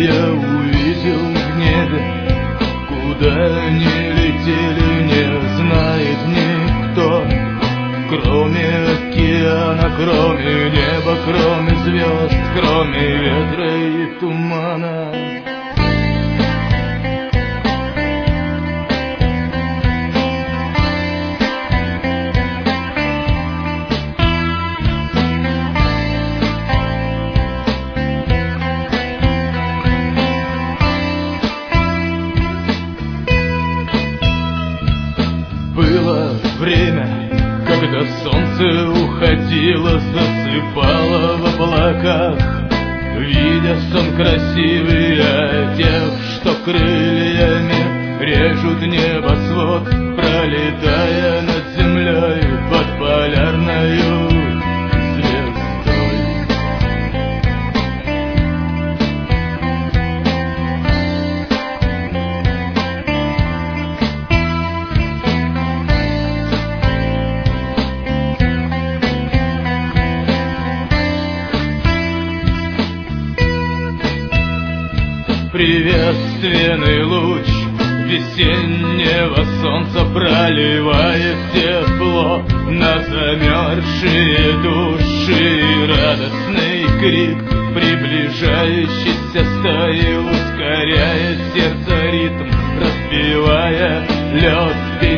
я увидел в небе. Куда они летели, не знает никто. Кроме океана, кроме неба, кроме звезд, кроме ветра и тумана. Было время, когда солнце уходило, засыпало в облаках, видя сон красивый, а тех, что крыльями режут небосвод, пролетая над землей под полярною звездой. Приветственный луч весеннего солнца проливает тепло на замерзшие души. Радостный крик приближающейся стаи ускоряет сердце ритм, разбивая лед.